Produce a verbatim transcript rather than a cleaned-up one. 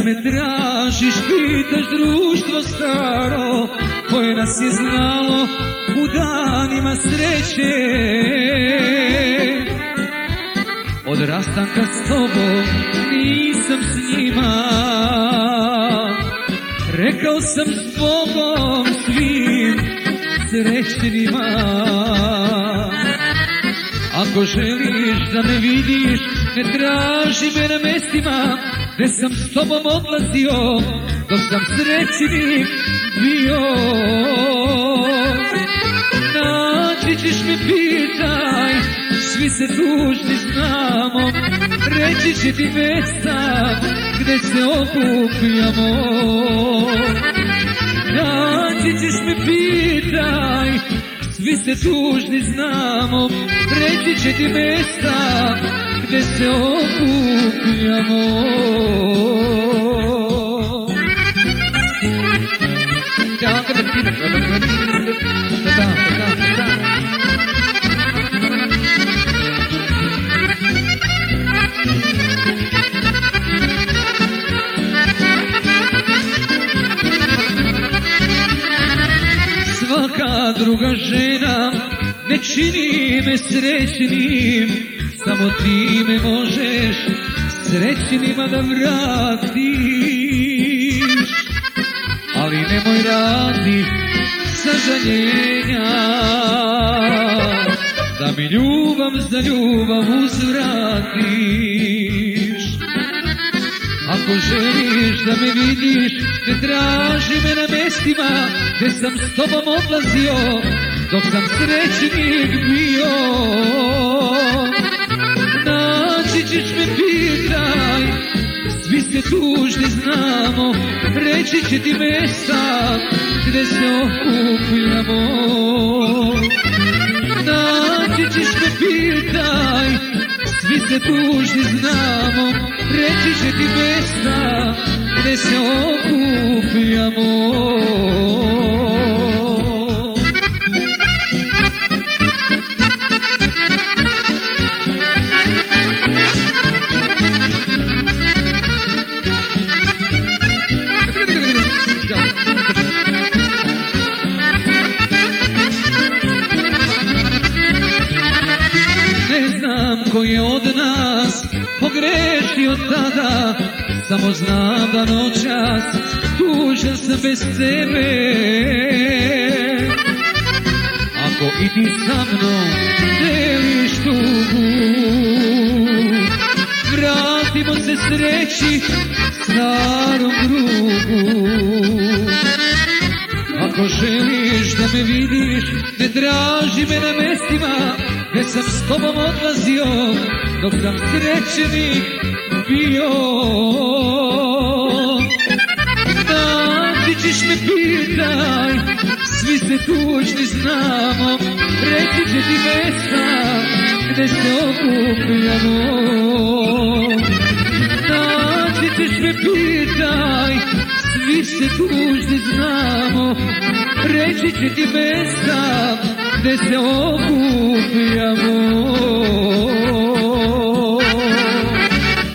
me tražiš, pitaš društvo staro koje nas je znalo u danima sreće. Od rastanka s tobom nisam s njima, rekao sam s Bogom svim srećnima. Ako želiš da me vidiš, ne traži me na mestima gde sam s tobom odlazio dok sam srećnik bio. Naći ćeš me, pitaj, svi se tužni znamo, reći će ti mesta gde se okupljamo. Naći ćeš me, pitaj, svi se tužni znamo, reći će ti mesta gde se okupljamo. Svaka druga žena ne čini me srećnim, samo ti me možeš srećnima da vratiš. Ali nemoj radi sažaljenja, da mi ljubav za ljubav uzvratiš. Ako želiš da me vidiš, ne traži me na mestima gde sam s tobom odlazio dok sam srećnik bio. Naći ćeš me, pitaj, svi se tužni znamo, reći će ti mesta gde se okupljamo. Naći ćeš me, pitaj, svi se tužni znamo, reći će ti mesta gde se okupljamo. Ko je od nas pogrešio tada, samo znam da noćas tužan sam bez tebe. Ako i ti sa mnom deliš tugu, vratimo se sreći starom drugu. Ako želiš da me vidiš, ne traži me na mestima gde sam s tobom odlazio dok sam srećenik bio. Naći ćeš me, pitaj, svi se tužni znamo, reći će ti mesta gde se okupljamo. Naći ćeš me, pitaj, svi se tužni znamo, reći će ti mesta gde se okupljamo.